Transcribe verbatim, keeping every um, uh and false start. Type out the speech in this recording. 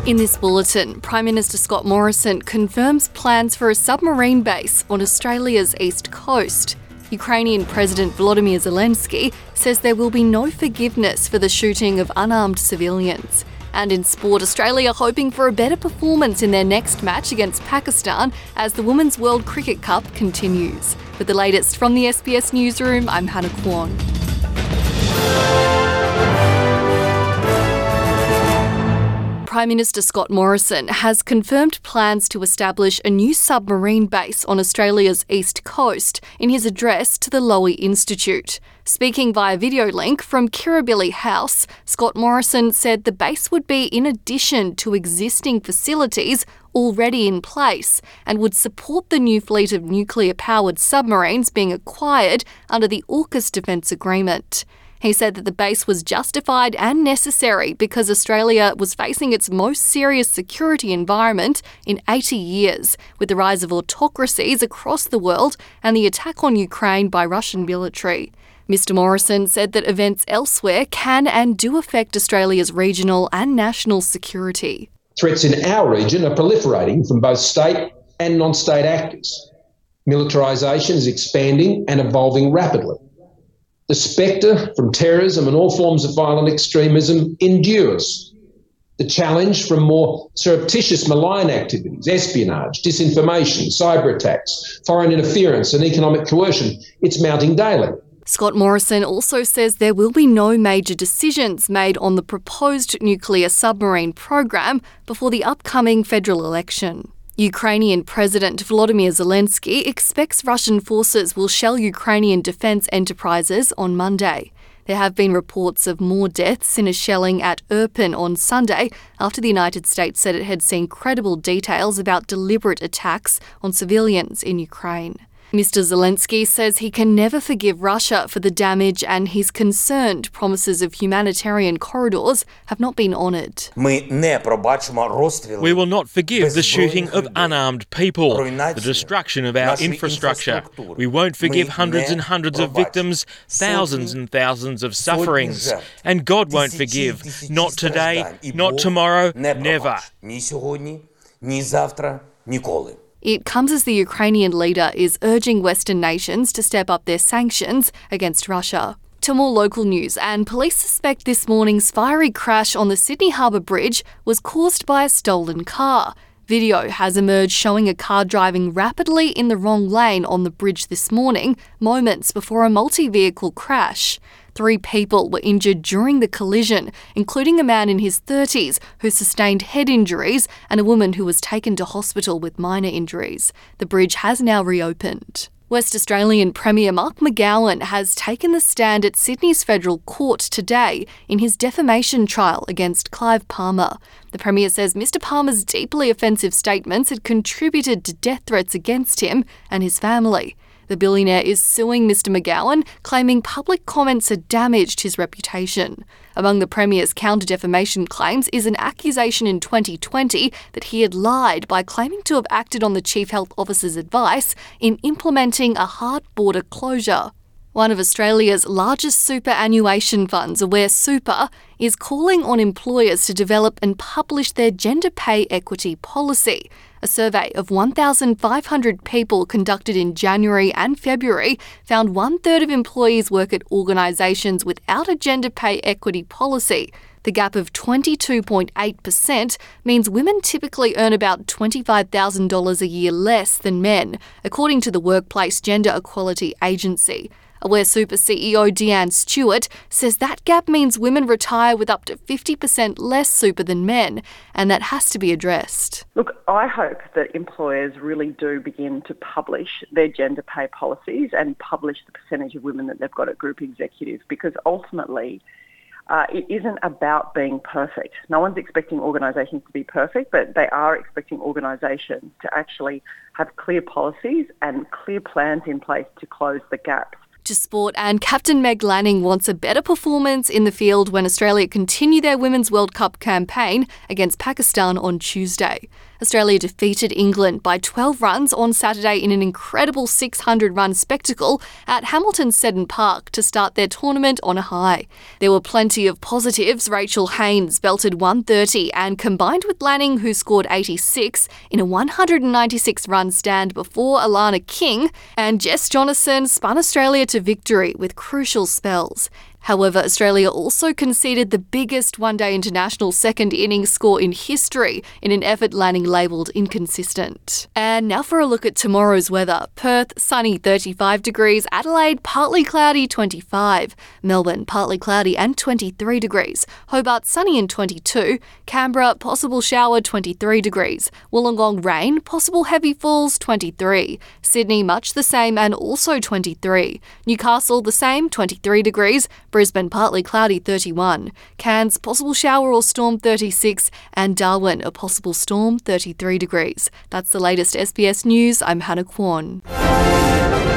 In this bulletin, Prime Minister Scott Morrison confirms plans for a submarine base on Australia's east coast. Ukrainian President Volodymyr Zelensky says there will be no forgiveness for the shooting of unarmed civilians. And in sport, Australia hoping for a better performance in their next match against Pakistan as the Women's World Cricket Cup continues. With the latest from the S B S Newsroom, I'm Hannah Kwon. Prime Minister Scott Morrison has confirmed plans to establish a new submarine base on Australia's east coast in his address to the Lowy Institute. Speaking via video link from Kirribilli House, Scott Morrison said the base would be in addition to existing facilities already in place and would support the new fleet of nuclear-powered submarines being acquired under the AUKUS defence agreement. He said that the base was justified and necessary because Australia was facing its most serious security environment in eighty years, with the rise of autocracies across the world and the attack on Ukraine by Russian military. Mister Morrison said that events elsewhere can and do affect Australia's regional and national security. Threats in our region are proliferating from both state and non-state actors. Militarisation is expanding and evolving rapidly. The spectre from terrorism and all forms of violent extremism endures. The challenge from more surreptitious malign activities, espionage, disinformation, cyber attacks, foreign interference and economic coercion, it's mounting daily. Scott Morrison also says there will be no major decisions made on the proposed nuclear submarine program before the upcoming federal election. Ukrainian President Volodymyr Zelensky expects Russian forces will shell Ukrainian defence enterprises on Monday. There have been reports of more deaths in a shelling at Irpin on Sunday after the United States said it had seen credible details about deliberate attacks on civilians in Ukraine. Mister Zelensky says he can never forgive Russia for the damage and he's concerned promises of humanitarian corridors have not been honoured. We will not forgive the shooting of unarmed people, the destruction of our infrastructure. We won't forgive hundreds and hundreds of victims, thousands and thousands of sufferings. And God won't forgive. Not today, not tomorrow, never. It comes as the Ukrainian leader is urging Western nations to step up their sanctions against Russia. To more local news, and police suspect this morning's fiery crash on the Sydney Harbour Bridge was caused by a stolen car. Video has emerged showing a car driving rapidly in the wrong lane on the bridge this morning, moments before a multi-vehicle crash. Three people were injured during the collision, including a man in his thirties who sustained head injuries and a woman who was taken to hospital with minor injuries. The bridge has now reopened. West Australian Premier Mark McGowan has taken the stand at Sydney's Federal Court today in his defamation trial against Clive Palmer. The Premier says Mister Palmer's deeply offensive statements had contributed to death threats against him and his family. The billionaire is suing Mister McGowan, claiming public comments had damaged his reputation. Among the Premier's counter-defamation claims is an accusation in twenty twenty that he had lied by claiming to have acted on the Chief Health Officer's advice in implementing a hard border closure. One of Australia's largest superannuation funds, Aware Super, is calling on employers to develop and publish their gender pay equity policy. A survey of one thousand five hundred people conducted in January and February found one-third of employees work at organisations without a gender pay equity policy. The gap of twenty-two point eight percent means women typically earn about twenty-five thousand dollars a year less than men, according to the Workplace Gender Equality Agency. Aware Super C E O Deanne Stewart says that gap means women retire with up to fifty percent less super than men, and that has to be addressed. Look, I hope that employers really do begin to publish their gender pay policies and publish the percentage of women that they've got at group executives, because ultimately uh, it isn't about being perfect. No one's expecting organisations to be perfect, but they are expecting organisations to actually have clear policies and clear plans in place to close the gaps. To sport, and Captain Meg Lanning wants a better performance in the field when Australia continue their Women's World Cup campaign against Pakistan on Tuesday. Australia defeated England by twelve runs on Saturday in an incredible six hundred run spectacle at Hamilton Seddon Park to start their tournament on a high. There were plenty of positives. Rachel Haynes belted one thirty and combined with Lanning, who scored eighty-six in a one hundred ninety-six run stand before Alana King, and Jess Jonasson spun Australia to victory with crucial spells. However, Australia also conceded the biggest one-day international second innings score in history in an effort Lanning labelled inconsistent. And now for a look at tomorrow's weather. Perth, sunny thirty-five degrees. Adelaide, partly cloudy twenty-five. Melbourne, partly cloudy and twenty-three degrees. Hobart, sunny and twenty-two. Canberra, possible shower twenty-three degrees. Wollongong, rain, possible heavy falls twenty-three. Sydney, much the same and also twenty-three. Newcastle, the same, twenty-three degrees. Brisbane, partly cloudy thirty-one. Cairns, possible shower or storm thirty-six. And Darwin, a possible storm thirty-three degrees. That's the latest S B S News. I'm Hannah Kwan.